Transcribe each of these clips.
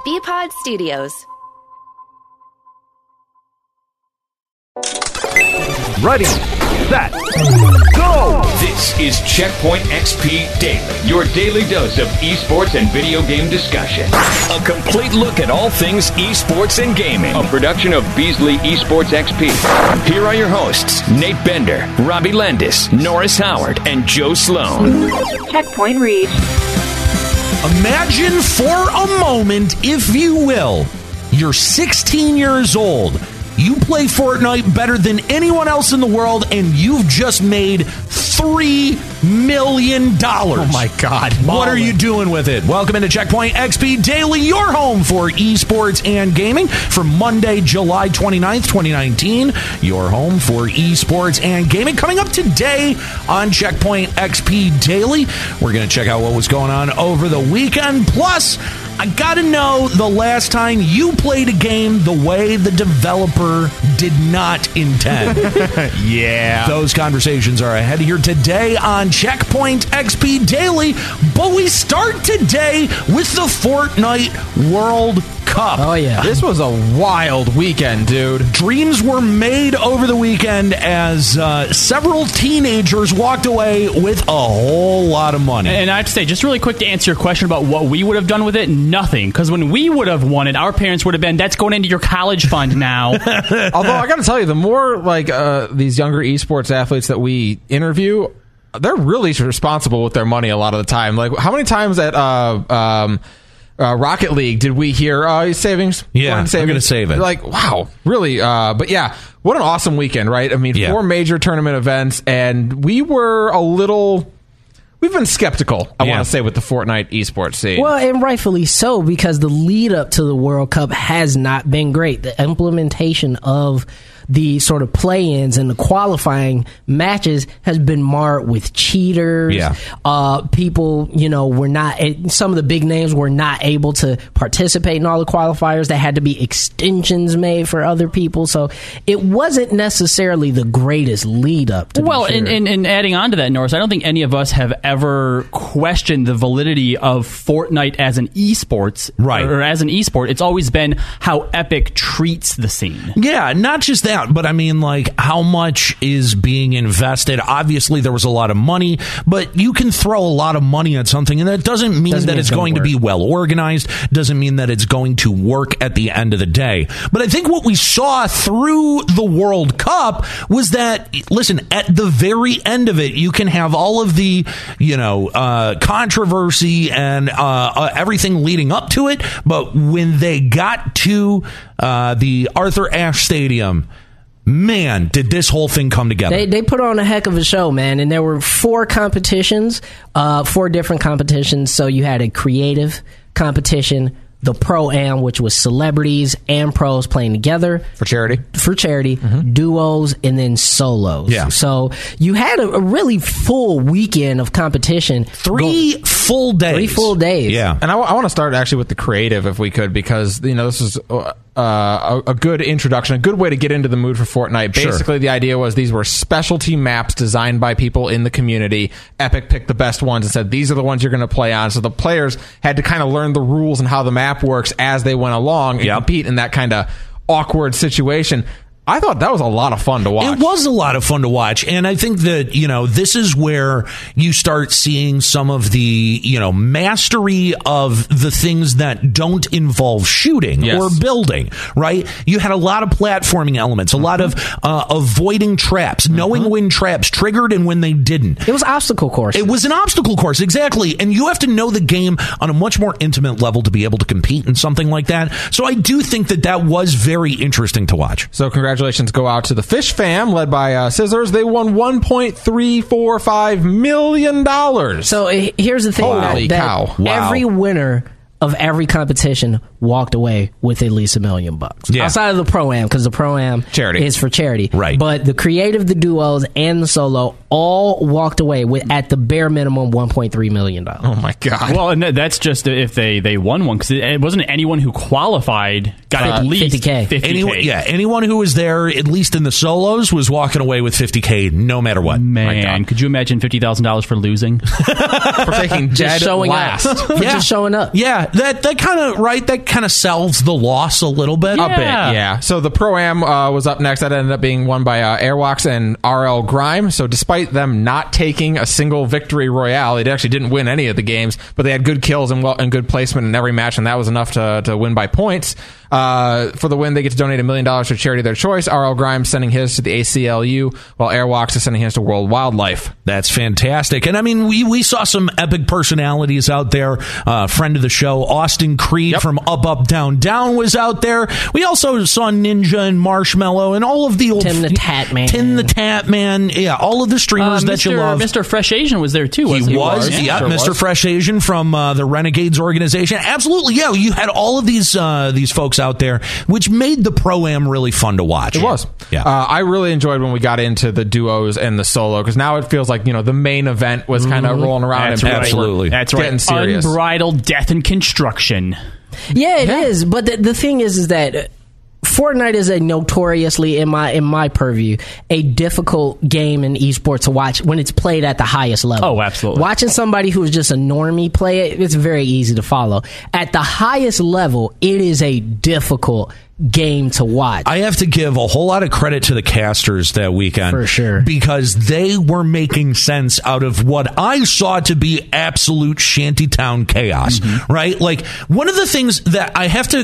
BPod Studios. Ready, set, go! This is Checkpoint XP Daily, your daily dose of esports and video game discussion. A complete look at all things esports and gaming. A production of Beasley Esports XP. Here are your hosts, Nate Bender, Robbie Landis, Norris Howard, and Joe Sloan. Checkpoint reached. Imagine for a moment, if you will, you're 16 years old. You play Fortnite better than anyone else in the world, and you've just made $3 million. Oh, my God. What are you doing with it? Welcome into Checkpoint XP Daily, your home for esports and gaming for Monday, July 29th, 2019. Your home for esports and gaming. Coming up today on Checkpoint XP Daily, we're going to check out what was going on over the weekend. Plus, I got to know the last time you played a game the way the developer did not intend. Yeah. Those conversations are ahead here today on Checkpoint XP Daily, but we start today with the Fortnite World Cup. Oh, yeah. This was a wild weekend, dude. Dreams were made over the weekend as several teenagers walked away with a whole lot of money. And I have to say, just really quick to answer your question about what we would have done with it, nothing. Because when we would have won it, our parents would have been, that's going into your college fund now. Although, I got to tell you, the more like these younger esports athletes that we interview, they're really responsible with their money a lot of the time. Like, how many times at Rocket League did we hear savings? Yeah, I'm going to save it. Like, wow, really? But yeah, what an awesome weekend, right? I mean, 4 major tournament events, and we were we've been skeptical, I want to say, with the Fortnite esports scene. Well, and rightfully so, because the lead up to the World Cup has not been great. The implementation of the sort of play-ins and the qualifying matches has been marred with cheaters. People, were not, some of the big names were not able to participate in all the qualifiers. There had to be extensions made for other people. So it wasn't necessarily the greatest lead up to Well, and adding on to that, Norris, I don't think any of us have ever questioned the validity of Fortnite as an esports, right? Or as an esport. It's always been how Epic treats the scene. Yeah, not just that, but I mean, like, how much is being invested? Obviously, there was a lot of money, but you can throw a lot of money at something, and that doesn't mean that it's going to be well organized, doesn't mean that it's going to work at the end of the day. But I think what we saw through the World Cup was that, listen, at the very end of it, you can have all of the, controversy and everything leading up to it, but when they got to the Arthur Ashe Stadium, man, did this whole thing come together. They put on a heck of a show, man, and there were 4 competitions, 4 different competitions. So you had a creative competition, the Pro-Am, which was celebrities and pros playing together. For charity, duos, and then solos. Yeah. So you had a really full weekend of competition. 3 full days. 3 full days. Yeah. And I want to start actually with the creative, if we could, because, this is a good introduction, a good way to get into the mood for Fortnite. Basically, the idea was these were specialty maps designed by people in the community. Epic picked the best ones and said, these are the ones you're going to play on. So the players had to kind of learn the rules and how the map works as they went along and compete in that kind of awkward situation. I thought that was a lot of fun to watch. It was a lot of fun to watch. And I think that, this is where you start seeing some of the, mastery of the things that don't involve shooting or building, right? You had a lot of platforming elements, a lot of avoiding traps, knowing when traps triggered and when they didn't. It was obstacle course. It was an obstacle course, exactly. And you have to know the game on a much more intimate level to be able to compete in something like that. So I do think that was very interesting to watch. So congratulations go out to the Fish Fam, led by Scissors. They won $1.345 million. So here's the thing. Holy cow. That every winner of every competition walked away with at least $1 million. Yeah. Outside of the Pro-Am, because the Pro-Am is for charity. Right. But the creative, the duos, and the solo all walked away with, at the bare minimum, $1.3 million. Oh, my God. Well, and that's just if they won one, because it wasn't anyone who qualified got at least 50K. Anyone who was there, at least in the solos, was walking away with $50K no matter what. Man, could you imagine $50,000 for losing? For taking dead just showing last. up. Just showing up. Yeah, that kind of that kind of sells the loss a little bit. A bit, yeah. So the Pro-Am was up next. That ended up being won by Airwalks and RL Grime. So despite them not taking a single victory royale, they actually didn't win any of the games, but they had good kills and good placement in every match, and that was enough to win by points. For the win, they get to donate $1 million to a charity of their choice. RL Grimes sending his to the ACLU, while Airwalks is sending his to World Wildlife. That's fantastic. And I mean, we saw some epic personalities out there. Friend of the show, Austin Creed from Up, Up, Down, Down was out there. We also saw Ninja and Marshmallow and all of the old... Tim the Tat Man. Tim the Tat Man. Yeah, all of the streamers that you love. Mr. Fresh Asian was there too, wasn't he? He was, Mr. Fresh Asian from the Renegades organization. Absolutely, yeah. You had all of these folks out there, which made the Pro-Am really fun to watch. It was. Yeah. I really enjoyed when we got into the duos and the solo, because now it feels like, the main event was kind of rolling around. That's and right. Absolutely. That's right. Getting serious. Unbridled death and construction. Yeah, it is. But the thing is that Fortnite is a notoriously, in my purview, a difficult game in esports to watch when it's played at the highest level. Oh, absolutely. Watching somebody who's just a normie play it, it's very easy to follow. At the highest level, it is a difficult game to watch. I have to give a whole lot of credit to the casters that weekend. For sure. Because they were making sense out of what I saw to be absolute shantytown chaos, right? Like, one of the things that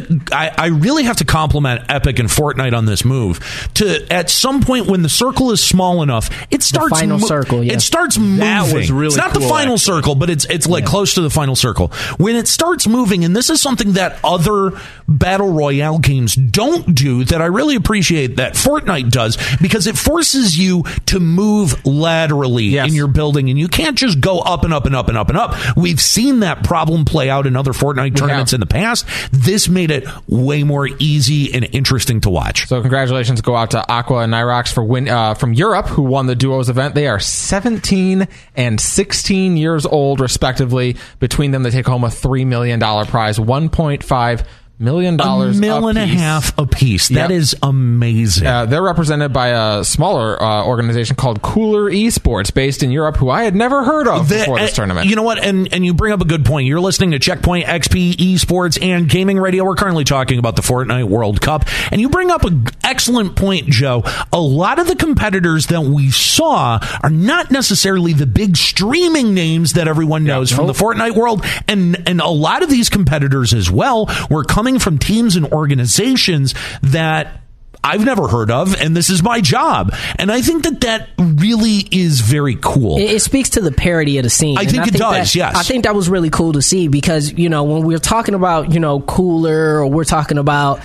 I really have to compliment Epic and Fortnite on this move, to at some point when the circle is small enough, it starts... The final circle, yeah. It starts moving. That was really It's not cool, the final circle, but it's like close to the final circle. When it starts moving, and this is something that other Battle Royale games don't do, that I really appreciate that Fortnite does, because it forces you to move laterally in your building, and you can't just go up and up and up and up and up. We've seen that problem play out in other Fortnite tournaments in the past. This made it way more easy and interesting to watch. So congratulations go out to Aqua and Nyrox for from Europe, who won the duos event. They are 17 and 16 years old, respectively. Between them, they take home a $3 million prize, $1.5 million $1.5 million apiece. That is amazing. They're represented by a smaller organization called Cooler Esports, based in Europe, who I had never heard of before this tournament. You know what? And you bring up a good point. You're listening to Checkpoint XP Esports and Gaming Radio. We're currently talking about the Fortnite World Cup. And you bring up an excellent point, Joe. A lot of the competitors that we saw are not necessarily the big streaming names that everyone knows from the Fortnite world. And a lot of these competitors as well were coming from teams and organizations that I've never heard of, and this is my job. And I think that really is very cool. It speaks to the parity of the scene. I think it does, yes. I think that was really cool to see, because, when we're talking about, Cooler, or we're talking about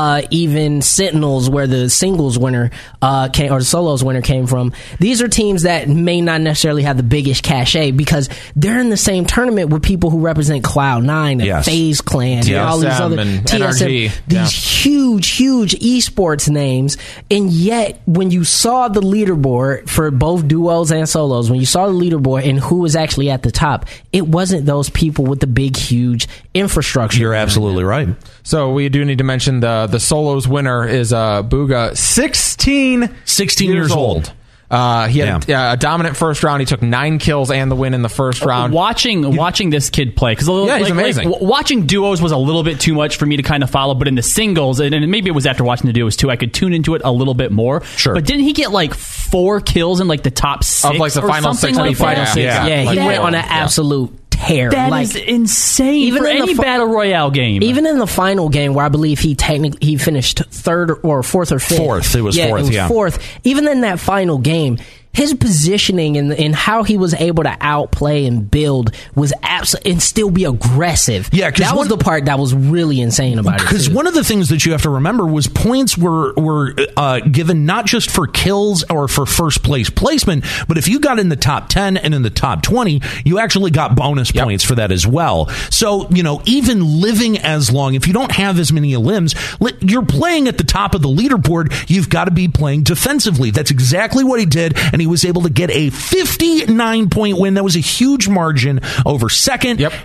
even Sentinels, where the singles winner came, or the solos winner came from, these are teams that may not necessarily have the biggest cachet, because they're in the same tournament with people who represent Cloud9 and FaZe Clan and all these other TSM, these huge esports names. And yet, when you saw the leaderboard for both duos and solos, when you saw the leaderboard and who was actually at the top, it wasn't those people with the big, huge infrastructure. You're absolutely right. So we do need to mention the solos winner is Booga, 16 years old. He had a dominant first round. He took 9 kills and the win in the first round. Watching this kid play, because he's amazing. Watching duos was a little bit too much for me to kind of follow, but in the singles, and maybe it was after watching the duos too, I could tune into it a little bit more. Sure. But didn't he get 4 kills in the top 6 of the final 6? He went on an absolute tear. That is insane. Even for any battle royale game. Even in the final game, where I believe he finished third or fourth or fifth. Fourth. It was fourth. Even in that final game, his positioning and how he was able to outplay and build was absolutely, and still be aggressive. Yeah, that was the part that was really insane about it. Because one of the things that you have to remember was points were given not just for kills or for first place placement, but if you got in the top 10 and in the top 20, you actually got bonus points for that as well. So, even living as long, if you don't have as many limbs, you're playing at the top of the leaderboard, you've got to be playing defensively. That's exactly what he did, and he he was able to get a 59-point win. That was a huge margin over second. Yep.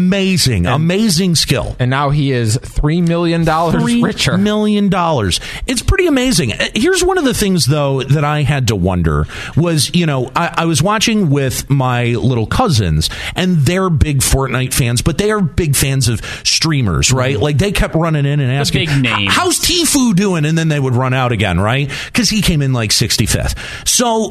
Amazing skill. And now he is $3 million richer. $3 million. It's pretty amazing. Here's one of the things, though, that I had to wonder was, I was watching with my little cousins, and they're big Fortnite fans, but they are big fans of streamers, right? Like, they kept running in and asking, big names. How's Tfue doing? And then they would run out again, right? Because he came in like 65th. So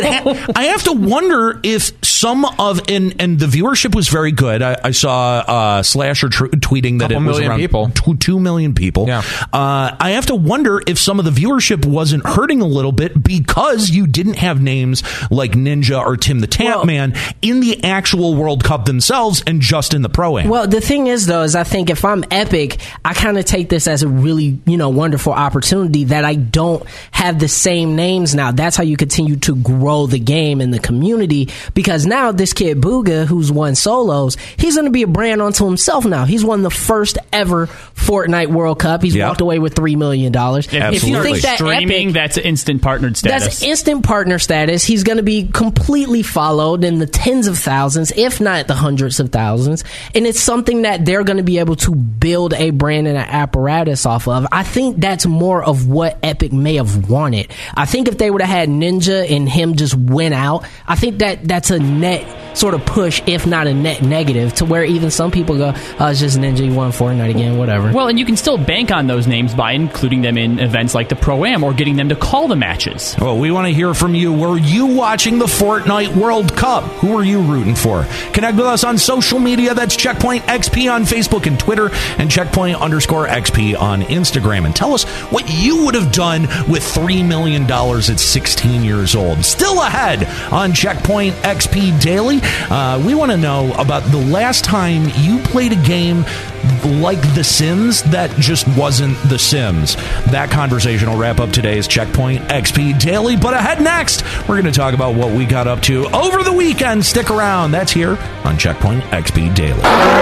I have to wonder if some of, and the viewership was very good. I saw Slasher tweeting that it was around 2 million people. Yeah. I have to wonder if some of the viewership wasn't hurting a little bit because you didn't have names like Ninja or Tim the Tap Man in the actual World Cup themselves and just in the Pro-Am. Well, the thing is, though, is I think if I'm Epic, I kind of take this as a really, wonderful opportunity that I don't have the same names now. That's how you continue to grow the game and the community, because now this kid Booga, who's won solos, he's going to be a brand unto himself now. He's won the first ever Fortnite World Cup. He's walked away with $3 million. If you think that streaming, that's instant partnered status. That's instant partner status. He's going to be completely followed in the tens of thousands, if not the hundreds of thousands. And it's something that they're going to be able to build a brand and an apparatus off of. I think that's more of what Epic may have wanted. I think if they would have had Ninja and him just win out, I think that's a net sort of push, if not a net negative, to where even some people go, oh, it's just Ninja, he won Fortnite again, whatever. Well, and you can still bank on those names by including them in events like the Pro-Am or getting them to call the matches. Well, we want to hear from you. Were you watching the Fortnite World Cup? Who are you rooting for? Connect with us on social media. That's Checkpoint XP on Facebook and Twitter, and Checkpoint_XP on Instagram. And tell us what you would have done with $3 million at 16 years old. Still ahead on Checkpoint XP Daily. We want to know about the last time you played a game like The Sims that just wasn't The Sims. That conversation will wrap up today's Checkpoint XP Daily. But ahead next, we're going to talk about what we got up to over the weekend. Stick around. That's here on Checkpoint XP Daily.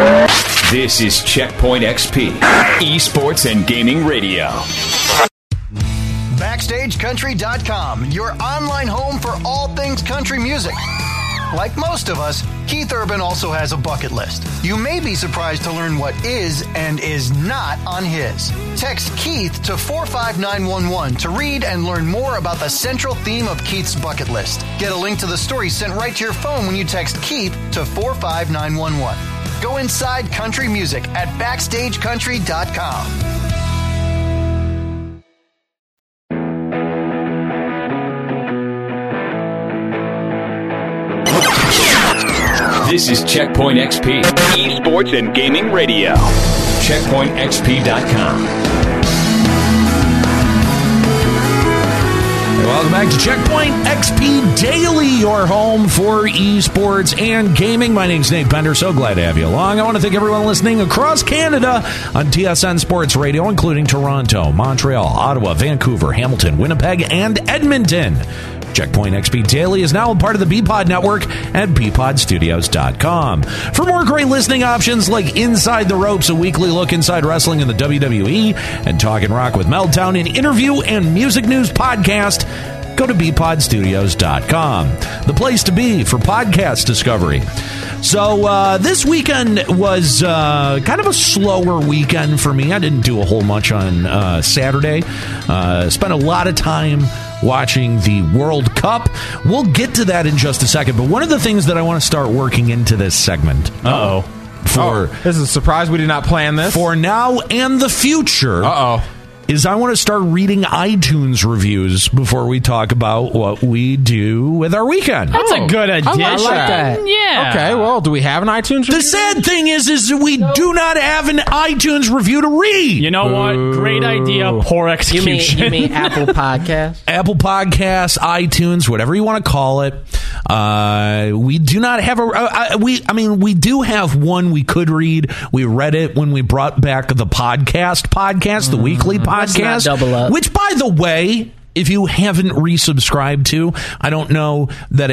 This is Checkpoint XP, esports and gaming radio. BackstageCountry.com, your online home for all things country music. Like most of us, Keith Urban also has a bucket list. You may be surprised to learn what is and is not on his. Text Keith to 45911 to read and learn more about the central theme of Keith's bucket list. Get a link to the story sent right to your phone when you text Keith to 45911. Go inside country music at BackstageCountry.com. This is Checkpoint XP, esports and gaming radio. CheckpointXP.com. Welcome back to Checkpoint XP Daily, your home for esports and gaming. My name's Nate Bender. So glad to have you along. I want to thank everyone listening across Canada on TSN Sports Radio, including Toronto, Montreal, Ottawa, Vancouver, Hamilton, Winnipeg, and Edmonton. Checkpoint XP Daily is now a part of the BPod network at bpodstudios.com. For more great listening options like Inside the Ropes, a weekly look inside wrestling in the WWE, and Talkin' Rock with Meltdown, an interview and music news podcast, go to bpodstudios.com, the place to be for podcast discovery. So this weekend was kind of a slower weekend for me. I didn't do a whole much on Saturday. Spent a lot of time watching the World Cup. We'll get to that in just a second. But one of the things that I want to start working into this segment. This is a surprise. We did not plan this. For now and the future. Is I want to start reading iTunes reviews before we talk about what we do with our weekend. That's a good idea. I like that. Yeah. Okay, well, do we have an iTunes review? The sad thing is that we do not have an iTunes review to read. You know what? Great idea. Poor execution. You mean Apple Podcasts? Apple Podcasts, iTunes, whatever you want to call it. We do not have we do have one we could read. We read it when we brought back the podcast, the weekly podcast. Double up. Which, by the way, if you haven't resubscribed to, I don't know that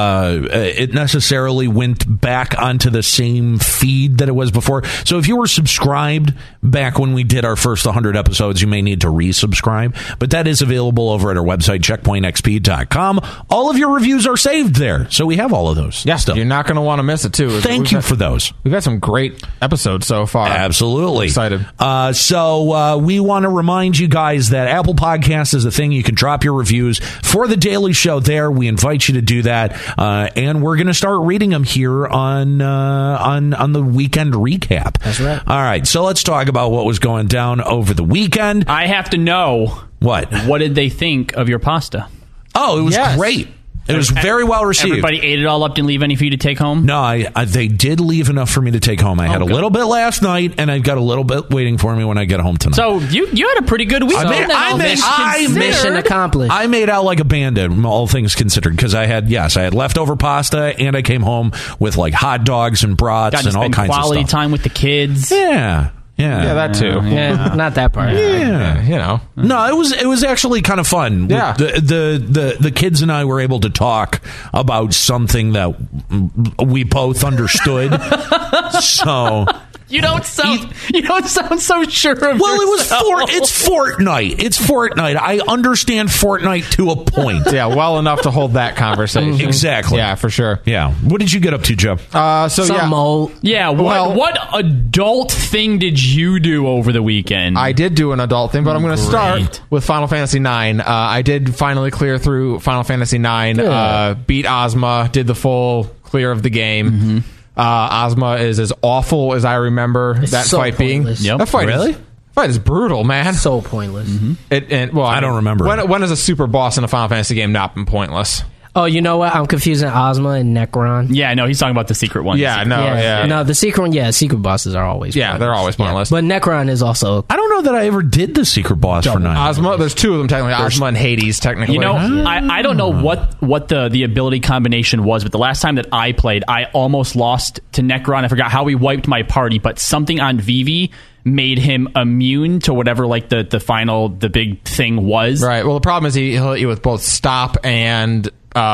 it necessarily went back onto the same feed that it was before. So if you were subscribed back when we did our first 100 episodes, you may need to resubscribe. But that is available over at our website, checkpointxp.com. All of your reviews are saved there. So we have all of those. Yes, you're not going to want to miss it, too. Thank you for those. We've had some great episodes so far. Absolutely. Excited. So we want to remind you guys that Apple Podcasts is a thing. You can drop your reviews for the Daily Show there. We invite you to do that, and we're going to start reading them here on the weekend recap. That's right. All right, so let's talk about what was going down over the weekend. I have to know What did they think of your pasta? Oh, it was great. It was very well received. Everybody ate it all up, didn't leave any for you to take home? No, they did leave enough for me to take home. I had a little bit last night, and I've got a little bit waiting for me when I get home tonight. So you had a pretty good week. Mission accomplished. I made out like a bandit, all things considered, because I had leftover pasta, and I came home with like hot dogs and brats and all kinds of stuff. Quality time with the kids. Yeah, that too. Yeah, not that part. Yeah, No, it was actually kind of fun. Yeah, the kids and I were able to talk about something that we both understood. So. You don't sound so sure of yourself. It's Fortnite. It's Fortnite. I understand Fortnite to a point. Yeah, well enough to hold that conversation. Exactly. Yeah, for sure. Yeah. What did you get up to, Joe? Old. Yeah, what adult thing did you do over the weekend? I did do an adult thing, but I'm going to start with Final Fantasy IX. I did finally clear through Final Fantasy IX, beat Ozma, did the full clear of the game. Mm-hmm. Ozma is as awful as I remember that fight pointless. being. Yep. That fight is brutal, man. So pointless. Mm-hmm. I don't remember. When has a super boss in a Final Fantasy game not been pointless? Oh, you know what? I'm confusing Ozma and Necron. Yeah, no, he's talking about the secret one. Yeah, No, the secret one, secret bosses are always pointless. They're always pointless. But Necron is also... I don't know that I ever did the secret boss for 9. Ozma, there's 2 of them technically. Ozma and Hades, technically. You know, I don't know what the ability combination was, but the last time that I played, I almost lost to Necron. I forgot how he wiped my party, but something on Vivi made him immune to whatever like the big thing was. Right. Well, the problem is he'll hit you with both stop and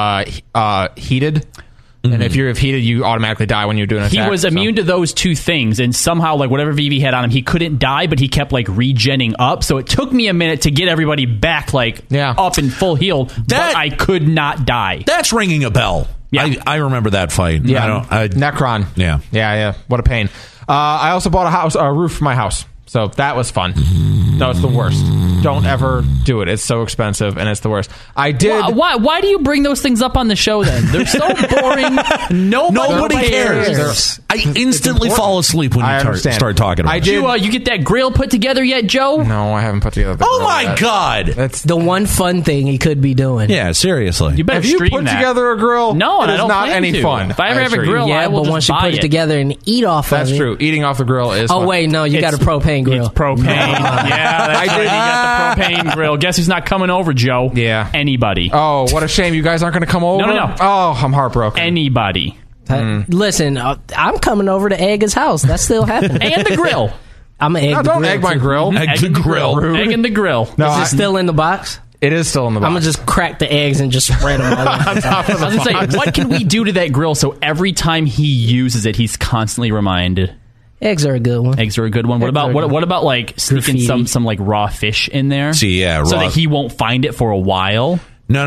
heated. And if you're heated, you automatically die when you're doing an attack. He was immune to those 2 things, and somehow, like, whatever Vivi had on him, he couldn't die, but he kept, like, regenning up. So it took me a minute to get everybody back, like, up in full heal, but I could not die. That's ringing a bell. Yeah. I remember that fight. Yeah. Necron. Yeah. Yeah. What a pain. I also bought a roof for my house. So that was fun. No, it's the worst. Don't ever do it. It's so expensive, and it's the worst. I did. Why do you bring those things up on the show then? They're so boring. Nobody cares. I instantly fall asleep when you start talking about it. You get that grill put together yet, Joe? No, I haven't put together the grill. Oh, my God. That's the one fun thing he could be doing. Yeah, seriously. You better Have you put together a grill? No, it is not any fun. If I ever have a grill, I will but once you put it together and eat off of it. That's true. Eating off the grill is fun. Oh, wait, no, you got a propane grill. It's propane. Yeah, that's right. You got the propane grill. Guess who's not coming over, Joe? Yeah. Anybody. Oh, what a shame. You guys aren't going to come over? No. Oh, I'm heartbroken. Anybody. Listen, I'm coming over to egg his house. That's still happening. And the grill. I'm an egg. Don't egg my grill. Egg the grill. Egg in the grill. No, is it still in the box? It is still in the box. I'm going to just crack the eggs and just spread them all on top of the box. I was going to say, what can we do to that grill so every time he uses it, he's constantly reminded? Eggs are a good one. Eggs are a good one. What about like sneaking some like raw fish in there? So that he won't find it for a while.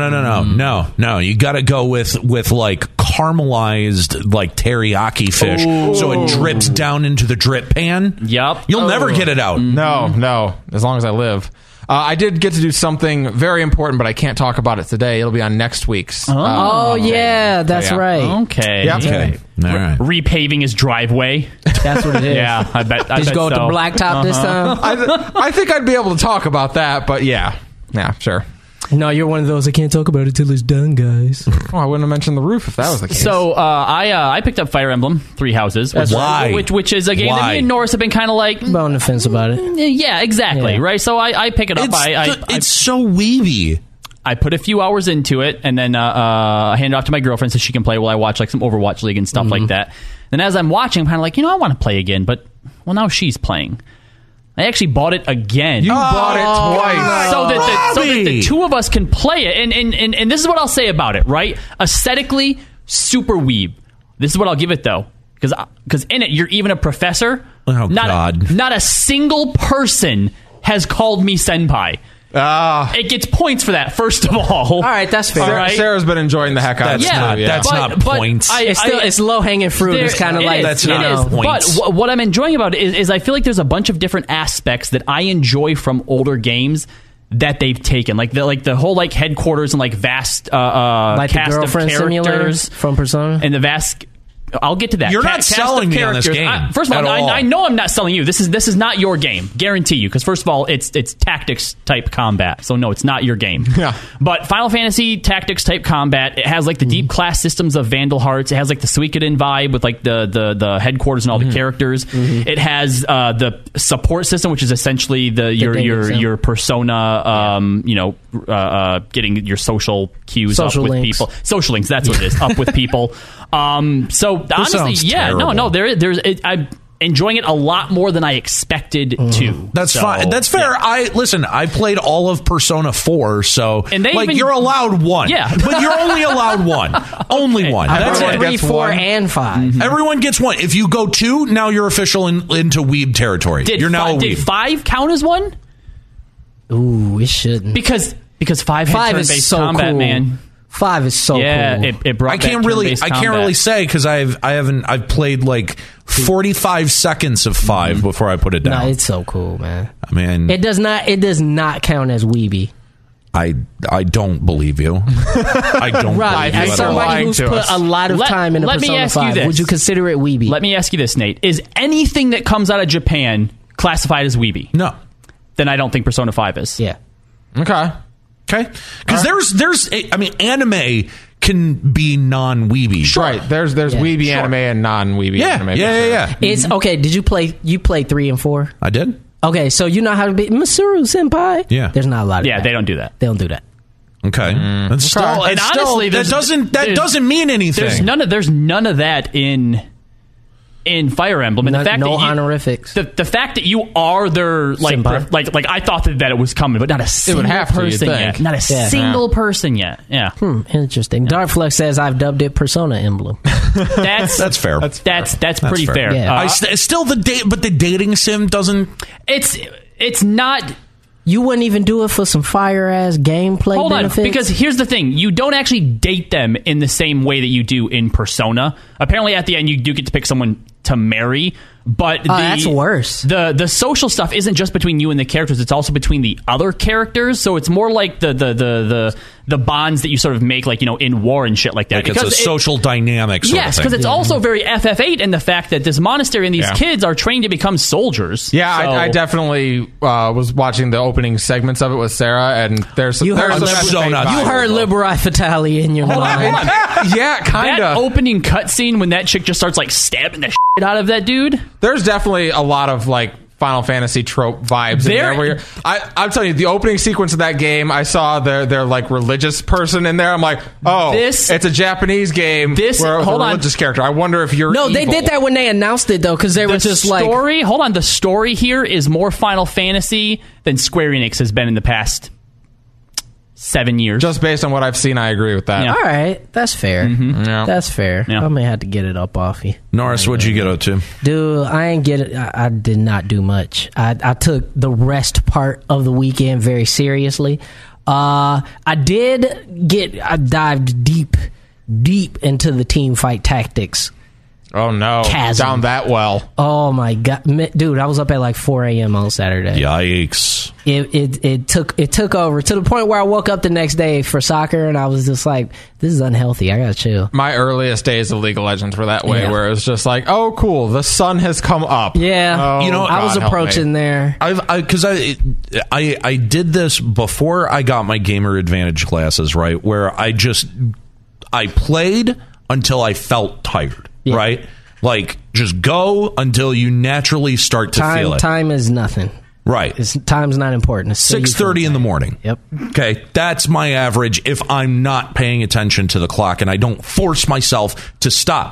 No. You got to go with like caramelized like teriyaki fish, so it drips down into the drip pan. Yep. You'll never get it out. No. As long as I live. I did get to do something very important, but I can't talk about it today. It'll be on next week's. That's right. Okay. Yep. Okay. All right. Repaving his driveway. That's what it is. Yeah, I bet. Just go with the blacktop this time. I think I'd be able to talk about that, but yeah, sure. No, you're one of those I can't talk about it till it's done, guys. I wouldn't have mentioned the roof if that was the case. So I picked up Fire Emblem 3 Houses. Why? Which is a game that me and Norris have been kind of like on the fence about it. Yeah, exactly. Yeah. Right. So I pick it up. It's so weeby. I put a few hours into it, and then I hand it off to my girlfriend so she can play while I watch like some Overwatch League and stuff like that. Then as I'm watching, I'm kind of like, I want to play again, but now she's playing. I actually bought it again. You bought it twice. So that the two of us can play it. And this is what I'll say about it, right? Aesthetically, super weeb. This is what I'll give it, though. Because in it, you're even a professor. Oh, God. Not a single person has called me senpai. It gets points for that, first of all. All right, that's fair. Right? Sarah's been enjoying the heck out of it. That's not points. It's low-hanging fruit. It's kind of like... That's not points. But what I'm enjoying about it is I feel like there's a bunch of different aspects that I enjoy from older games that they've taken, like the whole like headquarters and like vast like cast the girlfriend of characters simulator from Persona, and the vast. I'll get to that. You're not selling me on this game. First of all, I know I'm not selling you. This is not your game, guarantee you. Because first of all, it's tactics type combat, so no, it's not your game. Yeah. But Final Fantasy tactics type combat, it has like the deep class systems of Vandal Hearts. It has like the Suikoden vibe with like the headquarters and all the characters. It has the support system, which is essentially your persona. Getting your social cues social up with links. people. Social links. That's what it is. Up with people. So honestly, there's I'm enjoying it a lot more than I expected to. That's fine. That's fair. Yeah. I played all of Persona 4, so and you're allowed one. Yeah. But you're only allowed one. Only one. That's That's it. 3, 4, and 5. Everyone gets one. If you go 2, now you're official into weeb territory. You're now a weeb. Did 5 count as one? Ooh, it shouldn't. Because 5 had turn-based is so combat, cool. man. 5 is so cool. It brought I can't really say because I've played like 45 seconds of 5 before I put it down. No, it's so cool, man. I mean, it does not count as weeby. I don't believe you. I don't right. believe you. As somebody who's put a lot of time into Persona 5, would you consider it weeby? Let me ask you this, Nate. Is anything that comes out of Japan classified as weeby? No. Then I don't think Persona 5 is. Yeah. Okay. Because there's anime can be non-weeby. Sure. Right. There's weeby anime and non-weeby anime. Yeah. It's okay. Did you play 3 and 4? I did. Okay, so you know how to be Masuru senpai. Yeah. There's not a lot of that. They don't do that. They don't do that. Okay. And honestly, that doesn't mean anything. There's none of that in Fire Emblem, and the fact no that honorifics. The fact that you are their like I thought that it was coming, but not a single person yet. Not a single person yet. Yeah. Interesting. Darkflux says I've dubbed it Persona Emblem. That's fair. That's pretty fair. Yeah. Still but the dating sim doesn't. It's not. You wouldn't even do it for some fire-ass gameplay benefits? Hold on, because here's the thing. You don't actually date them in the same way that you do in Persona. Apparently, at the end, you do get to pick someone to marry, but that's worse. The social stuff isn't just between you and the characters; it's also between the other characters. So it's more like the bonds that you sort of make, like in war and shit like that. Like it's a social dynamic. Yes, because it's also very FF8 in the fact that this monastery and these kids are trained to become soldiers. Yeah, so. I definitely was watching the opening segments of it with Sarah, and there's you heard Liberi Fatali in your mind. Yeah, kind of. That opening cutscene when that chick just starts like stabbing the shit out of that dude. There's definitely a lot of like Final Fantasy trope vibes in there. Where I'm telling you, the opening sequence of that game, I saw their like religious person in there. I'm like, it's a Japanese game. Where a religious character. I wonder if you're. No, evil. they did that when they announced it though, because they were just like. Hold on, the story here is more Final Fantasy than Square Enix has been in the past 7 years. Just based on what I've seen, I agree with that. Yeah. All right, that's fair. Mm-hmm. Yeah. That's fair. Yeah. I may have to get it up off you. Norris, what'd you get up to? Dude, I ain't get it. I did not do much. I took the rest part of the weekend very seriously. I dived deep into the team fight tactics. Oh no! Chasm. Down that well. Oh my god, dude! I was up at like 4 a.m. on Saturday. Yikes! It took over to the point where I woke up the next day for soccer, and I was just like, "This is unhealthy. I gotta chill." My earliest days of League of Legends were that way, where it was just like, "Oh, cool, the sun has come up." Yeah, I was approaching there. Because I did this before I got my gamer advantage classes, right? Where I played until I felt tired. Yeah. Right? Like, just go until you naturally start to feel it. Time is nothing. Right. Time's not important. 6:30 in the morning. Yep. Okay, that's my average if I'm not paying attention to the clock and I don't force myself to stop.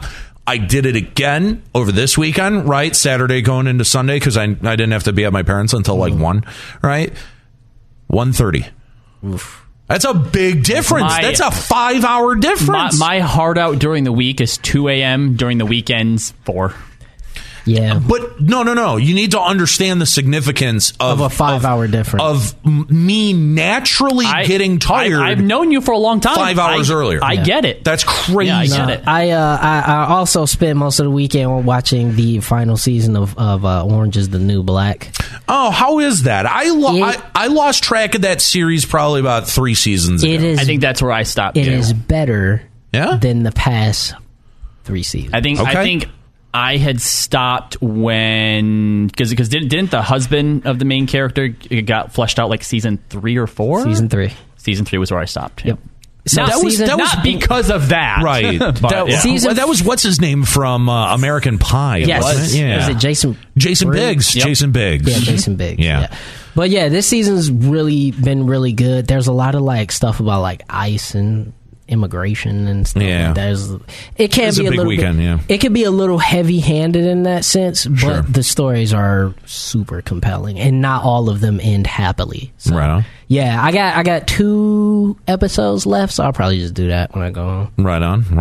I did it again over this weekend, right? Saturday going into Sunday, because I didn't have to be at my parents until like 1, right? 1:30. Oof. That's a big difference. That's a 5-hour difference. My heart out during the week is 2 a.m. During the weekends, 4. Yeah. But no. You need to understand the significance of a 5-hour difference. Of me naturally getting tired. I've known you for a long time. 5 hours earlier. I get it. That's crazy. Yeah, I get it. I also spent most of the weekend watching the final season of Orange is the New Black. Oh, how is that? I lost track of that series probably about 3 seasons ago. I think that's where I stopped. It is better than the past 3 seasons. I think I had stopped when because didn't the husband of the main character got fleshed out like season 3 or 4? Season 3. Season 3 was where I stopped. Yep. So that was not because of that, right? But, that was what's his name from American Pie. Yes, was it Jason Biggs? Yep. Jason Biggs. Yeah, Jason Biggs. Yeah. But yeah, this season's really been really good. There's a lot of like stuff about like ICE and immigration and stuff. Yeah, it can be a big weekend. It can be a little heavy-handed in that sense, but the stories are super compelling, and not all of them end happily. So, right on. Yeah, I got 2 episodes left, so I'll probably just do that when I go home. Right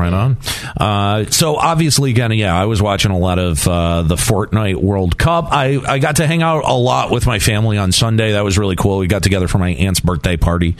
on. So obviously, again, I was watching a lot of the Fortnite World Cup. I got to hang out a lot with my family on Sunday. That was really cool. We got together for my aunt's birthday party,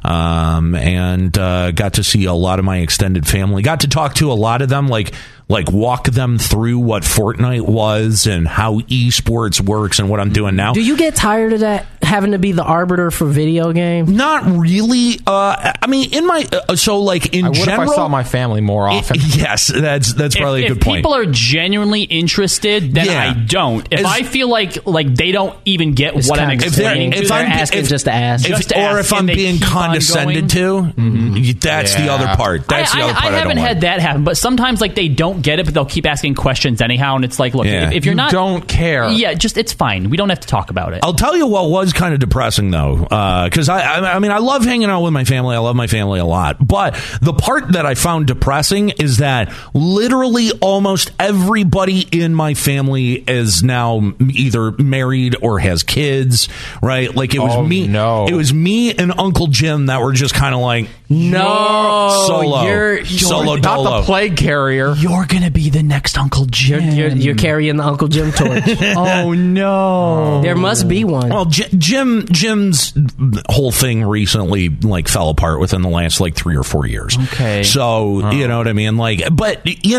and got to see a lot of my extended family. Got to talk to a lot of them, like walk them through what Fortnite was and how esports works and what I'm doing now. Do you get tired of that, having to be the arbiter for video games? Not really. I mean, in my in general, if I saw my family more often. Yes, that's probably a good point. If people are genuinely interested, then I don't. If I feel like they don't even get what I'm explaining, if I'm asking just to ask, or if I'm being condescended to, that's the other part. That's the other part. I haven't had that happen, but sometimes they don't get it, but they'll keep asking questions anyhow, and it's like, look, if you're not, don't care. Yeah, just it's fine. We don't have to talk about it. I'll tell you what was kind of depressing though, because I mean I love hanging out with my family. I love my family a lot, but the part that I found depressing is that literally almost everybody in my family is now either married or has kids. Right? Like it was me. No, it was me and Uncle Jim that were just kind of like solo, you're solo, not dolo. the plague carrier. You're gonna be the next Uncle Jim. You're carrying the Uncle Jim torch. Oh no! There must be one. Well, Jim's whole thing recently fell apart within the last 3 or 4 years. Okay, so you know what I mean. But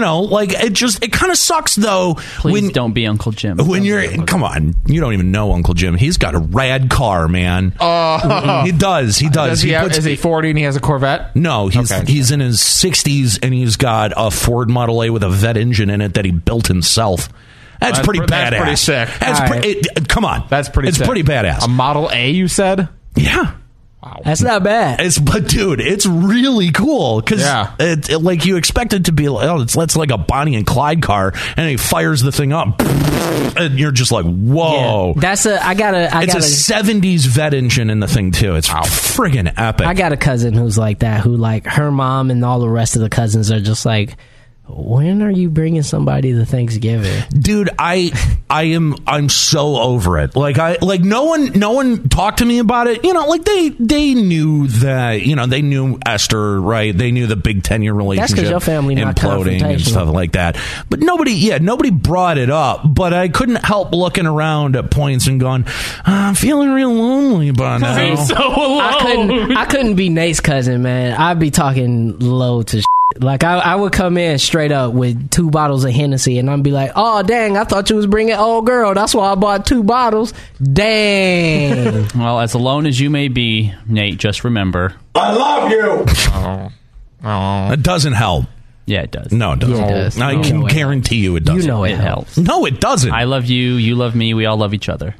it kind of sucks though. Please don't be Uncle Jim. Come on, you don't even know Uncle Jim. He's got a rad car, man. He does. Is he 40 and he has a Corvette? No, he's in his 60s and he's got a Ford Model A with a vet engine in it that he built himself. That's pretty badass. That's pretty sick. Come on, that's pretty. It's sick. pretty badass. A Model A, you said? Yeah. Wow. That's not bad. But dude, it's really cool because you expect it to be it's like a Bonnie and Clyde car, and he fires the thing up, and you're just like, whoa. Yeah, it's a 70s vet engine in the thing too. It's friggin' epic. I got a cousin who's like that, who her mom and all the rest of the cousins are just like, when are you bringing somebody to Thanksgiving? Dude, I'm so over it. No one talked to me about it. They knew that, they knew Esther, right? They knew the big 10-year relationship. That's because your family not imploding and stuff like that. But nobody brought it up. But I couldn't help looking around at points and going, I'm feeling real lonely by now. I'm so alone. I couldn't be Nate's cousin, man. I'd be talking low to I would come in straight up with 2 bottles of Hennessy, and I'd be like, oh, dang, I thought you was bringing old girl. That's why I bought 2 bottles. Dang. Well, as alone as you may be, Nate, just remember. I love you. It doesn't help. Yeah, it does. No, it doesn't. Yeah, it does. I can guarantee you it doesn't. You know it helps. No, it doesn't. I love you. You love me. We all love each other.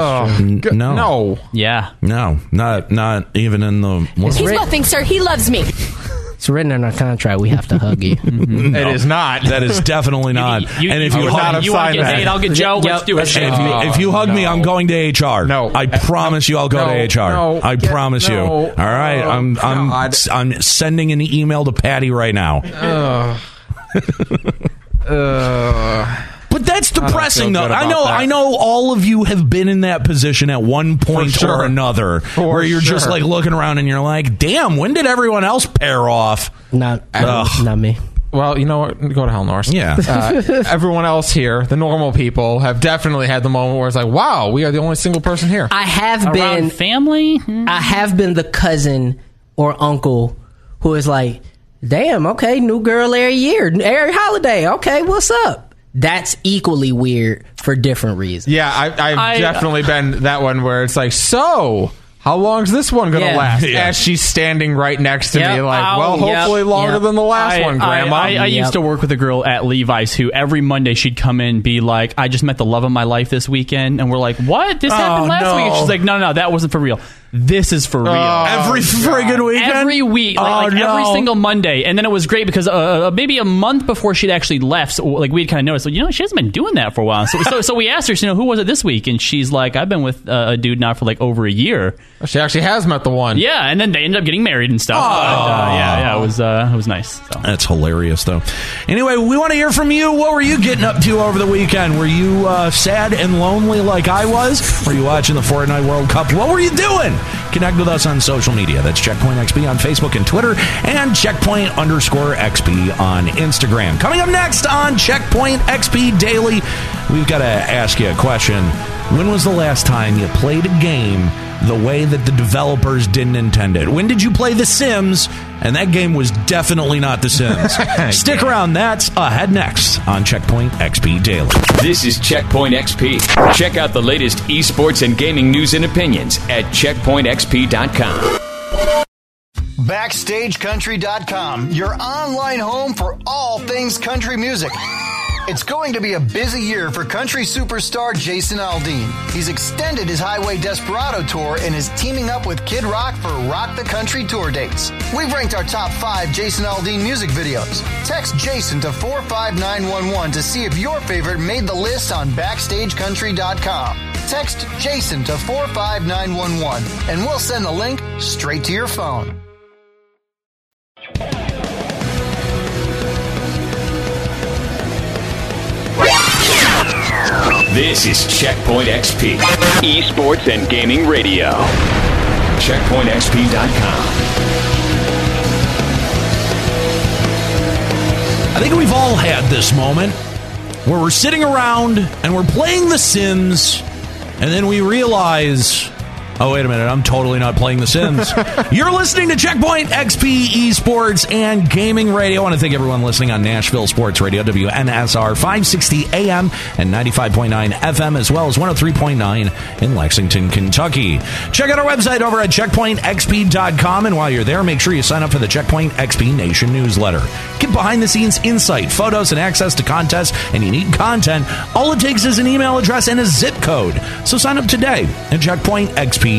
No. Yeah. No, not even in the... He's nothing, sir. He loves me. It's written in our contract. We have to hug you. It is not. That is definitely not. And if you want to get Nate, I'll get Joe. Let's do it. If you hug me, I'm going to HR. No, I promise you, I'll go to HR. No, I promise you. All right, I'm sending an email to Patty right now. But that's depressing, though. I that. know all of you have been in that position at one point or another, where you're just like looking around and you're like, damn, when did everyone else pair off? Not me. Well, you know what? Go to hell, Norris. Yeah. Everyone else here, the normal people, have definitely had the moment where it's like, wow, we are the only single person here. I have Around been family. I have been the cousin or uncle who is like, damn, okay, new girl every year, every holiday. Okay, what's up? That's equally weird for different reasons. Yeah, I've definitely been that one where it's like, so how long is this one going to last? Yeah. As she's standing right next to Yep. me, like, well, hopefully longer than the last one, Grandma. I used to work with a girl at Levi's who every Monday she'd come in and be like, I just met the love of my life this weekend. And we're like, what? This happened last week? And she's like, no, that wasn't for real. This is for real. Every friggin' weekend? Every week. Every single Monday. And then it was great because maybe a month before she'd actually left, so, like, we'd kind of noticed, she hasn't been doing that for a while. So we asked her, who was it this week? And she's like, I've been with a dude now for like over a year. She actually has met the one. Yeah, and then they ended up getting married and stuff. It was nice. So. That's hilarious, though. Anyway, we want to hear from you. What were you getting up to over the weekend? Were you sad and lonely like I was? Were you watching the Fortnite World Cup? What were you doing? Connect with us on social media. That's Checkpoint XP on Facebook and Twitter, and Checkpoint_XP on Instagram. Coming up next on Checkpoint XP Daily, we've got to ask you a question. When was the last time you played a game the way that the developers didn't intend it? When did you play The Sims? And that game was definitely not The Sims. Stick around. That's ahead next on Checkpoint XP Daily. This is Checkpoint XP. Check out the latest esports and gaming news and opinions at checkpointxp.com. BackstageCountry.com, your online home for all things country music. It's going to be a busy year for country superstar Jason Aldean. He's extended his Highway Desperado tour and is teaming up with Kid Rock for Rock the Country tour dates. We've ranked our top 5 Jason Aldean music videos. Text Jason to 45911 to see if your favorite made the list on BackstageCountry.com. Text Jason to 45911 and we'll send the link straight to your phone. This is Checkpoint XP, esports and gaming radio. CheckpointXP.com. I think we've all had this moment where we're sitting around and we're playing The Sims, and then we realize, oh, wait a minute, I'm totally not playing The Sims. You're listening to Checkpoint XP Esports and Gaming Radio. I want to thank everyone listening on Nashville Sports Radio, WNSR 560 AM and 95.9 FM, as well as 103.9 in Lexington, Kentucky. Check out our website over at checkpointxp.com, and while you're there, make sure you sign up for the Checkpoint XP Nation newsletter. Get behind-the-scenes insight, photos, and access to contests and unique content. All it takes is an email address and a zip code. So sign up today at checkpointxp.com.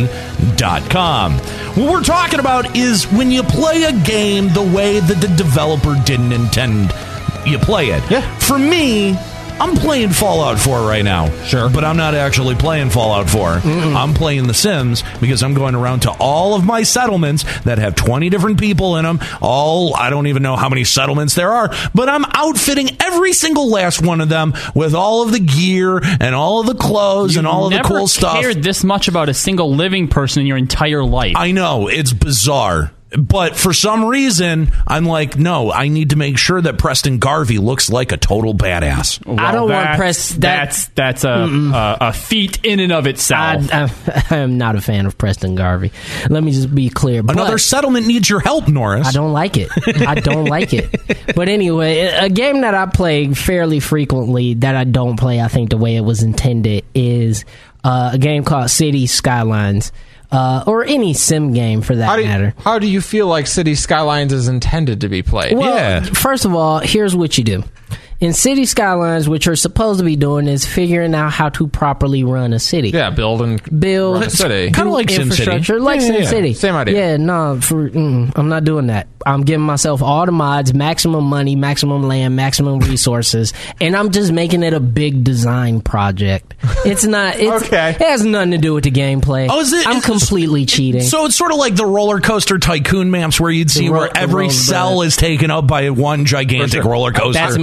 What we're talking about is when you play a game the way that the developer didn't intend you play it. Yeah. For me, I'm playing Fallout 4 right now. Sure. But I'm not actually playing Fallout 4. I'm playing The Sims because I'm going around to all of my settlements that have 20 different people in them. I don't even know how many settlements there are, but I'm outfitting every single last one of them with all of the gear and all of the clothes and all of the cool stuff. You've never cared this much about a single living person in your entire life. I know, it's bizarre. But for some reason, I'm like, no, I need to make sure that Preston Garvey looks like a total badass. Well, I don't want Preston. That's a feat in and of itself. I am not a fan of Preston Garvey. Let me just be clear. Another settlement needs your help, Norris. I don't like it. I don't like it. But anyway, a game that I play fairly frequently that I don't play, I think, the way it was intended is a game called City Skylines. Or any sim game for that matter. How do you feel like City Skylines is intended to be played? Well, first of all, here's what you do. In City Skylines, what you're supposed to be doing is figuring out how to properly run a city. Yeah, build run a city. Kind of like infrastructure, like SimCity. Same idea. Yeah, no, I'm not doing that. I'm giving myself all the mods, maximum money, maximum land, maximum resources, and I'm just making it a big design project. It's not. Okay. It has nothing to do with the gameplay. Oh, is it? I'm completely cheating. So it's sort of like the roller coaster tycoon maps where you'd see where every cell is taken up by one gigantic roller coaster. That's me. Yeah.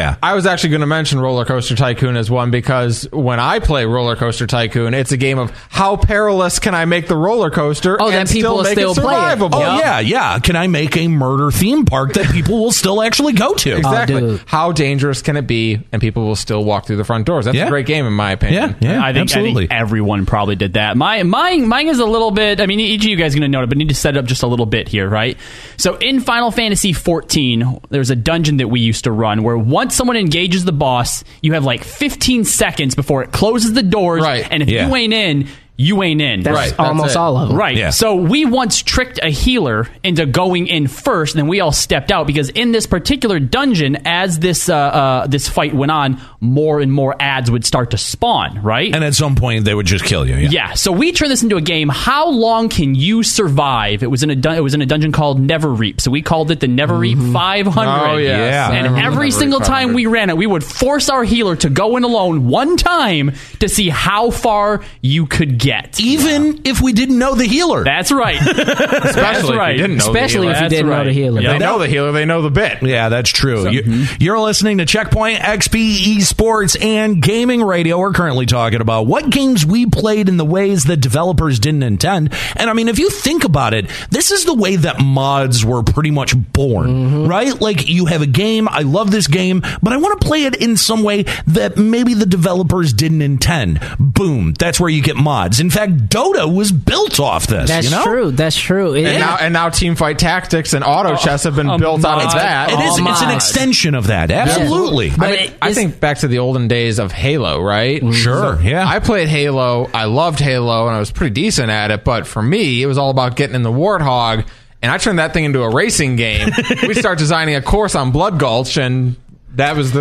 Yeah. I was actually going to mention Roller Coaster Tycoon as one because when I play Roller Coaster Tycoon, it's a game of how perilous can I make the roller coaster and people make still it survivable. Oh, yeah. Can I make a murder theme park that people will still actually go to? Exactly. How dangerous can it be and people will still walk through the front doors? That's a great game in my opinion. Yeah, I think everyone probably did that. Mine is a little bit, I mean, each of you guys are going to know it, but I need to set it up just a little bit here, right? So in Final Fantasy 14, there's a dungeon that we used to run where once someone engages the boss, you have like 15 seconds before it closes the doors. Right. And if you ain't in, you ain't in. That's almost all of them. Right. Yeah. So we once tricked a healer into going in first, and then we all stepped out because in this particular dungeon, as this this fight went on, more and more ads would start to spawn, right? And at some point, they would just kill you. Yeah. So we turned this into a game. How long can you survive? It was in a dungeon called Neverreap. So we called it the Neverreap 500. Oh, yeah. And every single time we ran it, we would force our healer to go in alone one time to see how far you could get. Even if we didn't know the healer. That's right. Especially if you didn't know Especially if you didn't know the healer. They know the healer, they know the bit. Yeah, that's true. You're listening to Checkpoint XP Esports and Gaming Radio. We're currently talking about what games we played in the ways that developers didn't intend. And I mean, if you think about it, this is the way that mods were pretty much born, right? Like, you have a game, I love this game, but I want to play it in some way that maybe the developers didn't intend. Boom. That's where you get mods. In fact, Dota was built off this. That's true. That's true. And now Teamfight Tactics and Auto Chess have been built out of that. It's an extension of that. Absolutely. I think back to the olden days of Halo, right? Sure, yeah. I played Halo. I loved Halo, and I was pretty decent at it. But for me, it was all about getting in the Warthog, and I turned that thing into a racing game. We'd start designing a course on Blood Gulch, and that was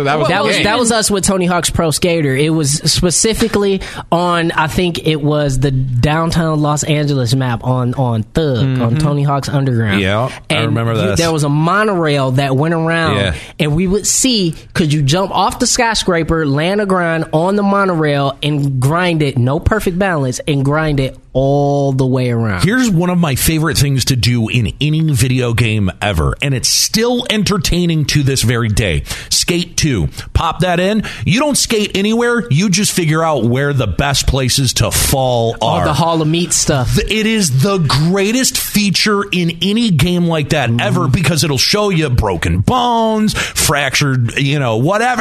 us with Tony Hawk's Pro Skater. It was specifically on, I think it was the downtown Los Angeles map on Thug, on Tony Hawk's Underground. Yeah, and I remember that. There was a monorail that went around, and we would see, could you jump off the skyscraper, land a grind on the monorail, and grind it, no perfect balance, and grind it all the way around. Here's one of my favorite things to do in any video game ever, and it's still entertaining to this very day. Skate 2. Pop that in. You don't skate anywhere. You just figure out where the best places to fall are. All the Hall of Meat stuff. It is the greatest feature in any game like that ever, because it'll show you broken bones, fractured, whatever.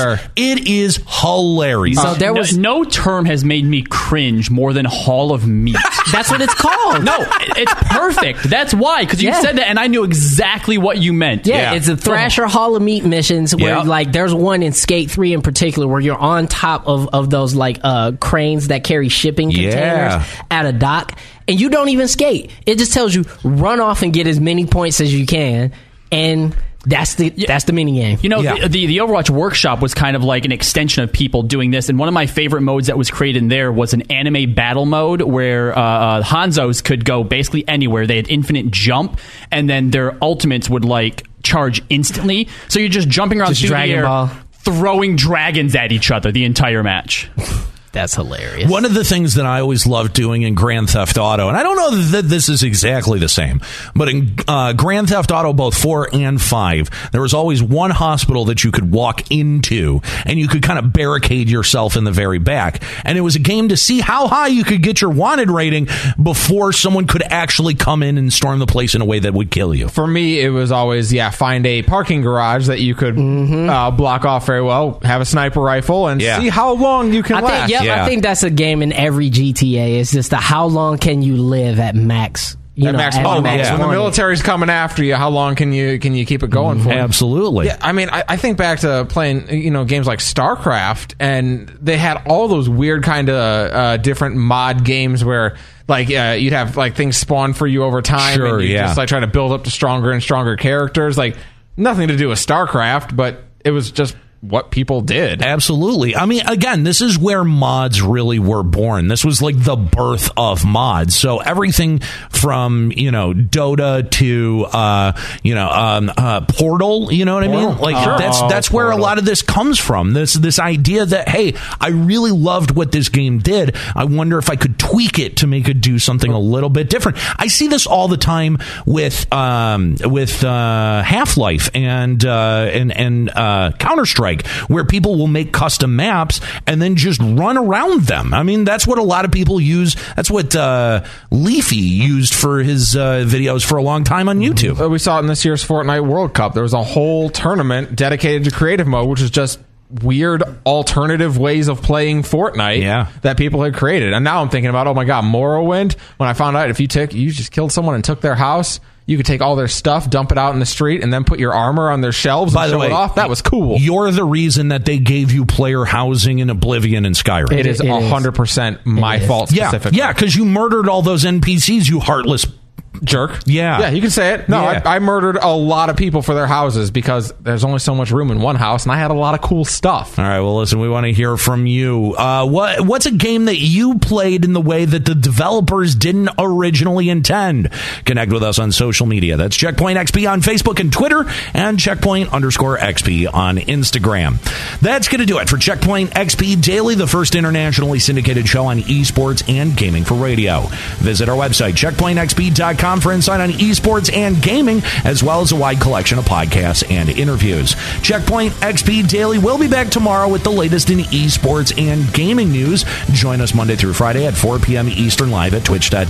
It is hilarious. So there was no term has made me cringe more than Hall of Meat. That's what it's called. No, it's perfect. That's why, because you said that and I knew exactly what you meant. Yeah, it's the Thrasher Hall of Meat missions where like there's one in Skate 3 in particular where you're on top of those like cranes that carry shipping containers at a dock, and you don't even skate. It just tells you run off and get as many points as you can, and that's the mini game. The Overwatch Workshop was kind of like an extension of people doing this, and one of my favorite modes that was created in there was an anime battle mode where Hanzos could go basically anywhere. They had infinite jump, and then their ultimates would like charge instantly. So you're just jumping around through the air, throwing dragons at each other the entire match. That's hilarious. One of the things that I always loved doing in Grand Theft Auto, and I don't know that this is exactly the same, but in Grand Theft Auto both 4 and 5, there was always one hospital that you could walk into, and you could kind of barricade yourself in the very back. And it was a game to see how high you could get your wanted rating before someone could actually come in and storm the place in a way that would kill you. For me, it was always, find a parking garage that you could block off very well, have a sniper rifle, and see how long you can last. I think that's a game in every GTA. It's just how long can you live at max? When the military's coming after you, how long can you keep it going for? Absolutely. Yeah, I mean, I think back to playing games like StarCraft, and they had all those weird kind of different mod games where like you'd have like things spawn for you over time, and you just like try to build up to stronger and stronger characters. Like nothing to do with StarCraft, but it was just what people did. Absolutely. I mean, again, this is where mods really were born. This was like the birth of mods. So everything from, Dota to, Portal, you know what I mean? Like that's where a lot of this comes from. This idea that, hey, I really loved what this game did. I wonder if I could tweak it to make it do something a little bit different. I see this all the time with Half-Life and Counter-Strike. Counter-Strike, where people will make custom maps and then just run around them. I mean, that's what a lot of people use. That's what Leafy used for his videos for a long time on YouTube. We saw it in this year's Fortnite World Cup. There was a whole tournament dedicated to creative mode, which is just weird alternative ways of playing Fortnite that people had created. And now I'm thinking about, oh my God, Morrowind. When I found out if you just killed someone and took their house, you could take all their stuff, dump it out in the street, and then put your armor on their shelves and show it off. That was cool. You're the reason that they gave you player housing in Oblivion and Skyrim. It is 100% my fault specifically. Yeah, because you murdered all those NPCs, you heartless jerk. Yeah, you can say it. No, I murdered a lot of people for their houses because there's only so much room in one house, and I had a lot of cool stuff. All right, well, listen, we want to hear from you. What's a game that you played in the way that the developers didn't originally intend? Connect with us on social media. That's Checkpoint XP on Facebook and Twitter, and Checkpoint_XP on Instagram. That's going to do it for Checkpoint XP Daily, the first internationally syndicated show on esports and gaming for radio. Visit our website, checkpointxp.com, for insight on esports and gaming, as well as a wide collection of podcasts and interviews. Checkpoint XP Daily will be back tomorrow with the latest in esports and gaming news. Join us Monday through Friday at 4 p.m. Eastern live at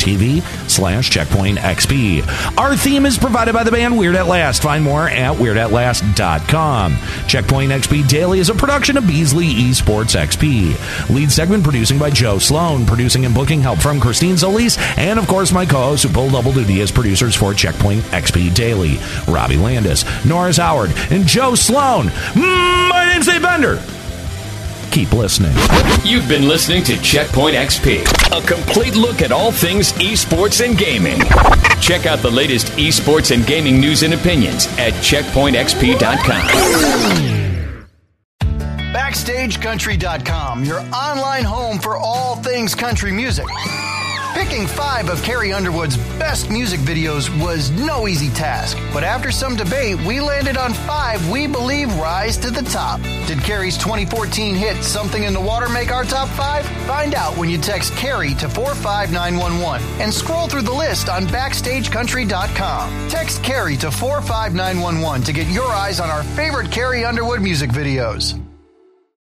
twitch.tv/checkpointxp. Our theme is provided by the band Weird at Last. Find more at weirdAtLast.com. Checkpoint XP Daily is a production of Beasley Esports XP. Lead segment producing by Joe Sloan. Producing and booking help from Christine Solis, and of course my co-hosts who pull double duty as producers for Checkpoint XP Daily: Robbie Landis, Norris Howard, and Joe Sloan. My name's Dave Bender. Keep listening. You've been listening to Checkpoint XP, a complete look at all things esports and gaming. Check out the latest esports and gaming news and opinions at checkpointxp.com. BackstageCountry.com, your online home for all things country music. Picking 5 of Carrie Underwood's best music videos was no easy task, but after some debate, we landed on 5 we believe rise to the top. Did Carrie's 2014 hit Something in the Water make our top 5? Find out when you text Carrie to 45911 and scroll through the list on BackstageCountry.com. Text Carrie to 45911 to get your eyes on our favorite Carrie Underwood music videos.